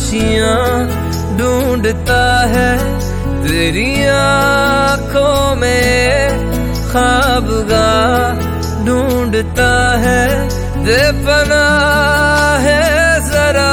खुशियाँ ढूंढता है तेरी आँखों में, ख्वाबगाह ढूंढता है। दे पनाह है जरा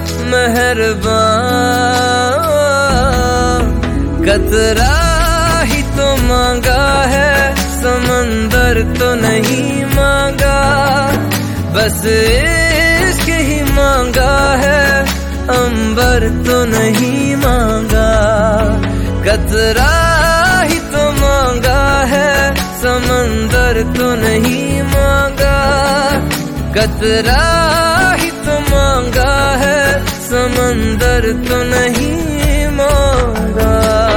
मेहरबान, कतरा ही तो मांगा है, समंदर तो नहीं मांगा, बस इश्क ही मांगा है, अंबर तो नहीं मांगा। कतरा ही तो मांगा है, समंदर तो नहीं मांगा, कतरा ही तो मांगा है, समंदर तो नहीं मांगा।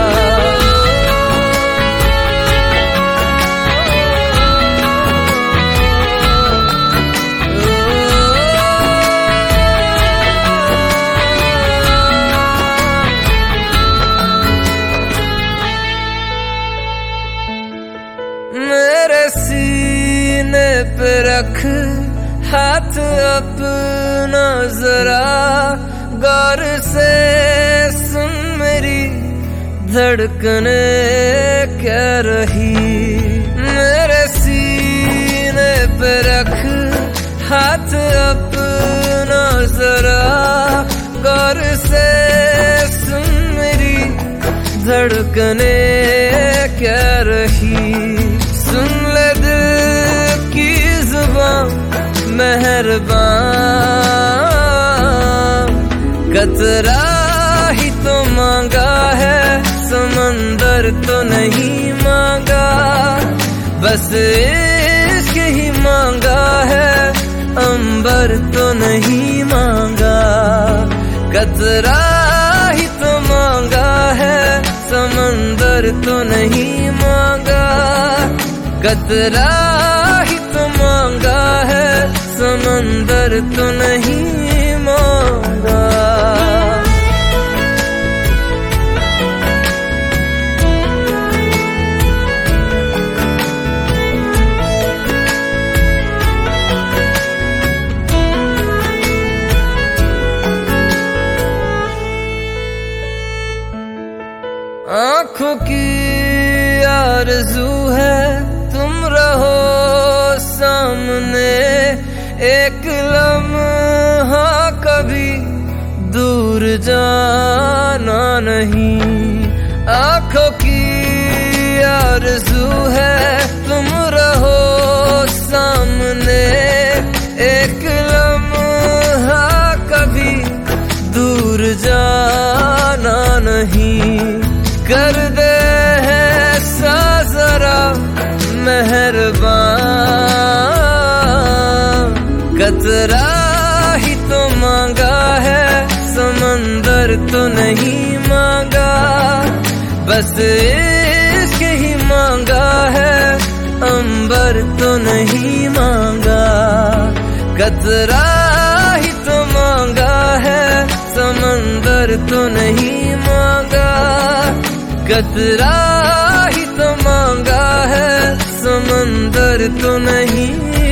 मेरे सीने पे रख हाथ अपना जरा, गौर से सुन मेरी धड़कने कह रही। मेरे सीने पे रख हाथ अपना जरा, गौर से सुन मेरी धड़कने कह रही। सुन ले दिल की जुबान मेहरबान, कतरा ही तो मांगा है, समंदर तो नहीं मांगा, बस इश्क ही मांगा है, अंबर तो नहीं मांगा। कतरा ही तो मांगा है, समंदर तो नहीं मांगा, कतरा ही तो मांगा है, समंदर तो नहीं मांगा। आँखों की आरज़ू है तुम रहो सामने, एक लम्हा कभी दूर जाना नहीं। आँखों की आरज़ू है तुम रहो सामने, एक लम्हा कभी दूर जाना नहीं। कर दे है सा जरा मेहरबान, कतरा ही तो मांगा है, समंदर तो नहीं मांगा, बस इश्क ही मांगा है, अंबर तो नहीं मांगा। कतरा ही तो मांगा है, समंदर तो नहीं मांगा, कतरा ही तो मांगा है, समंदर तो नहीं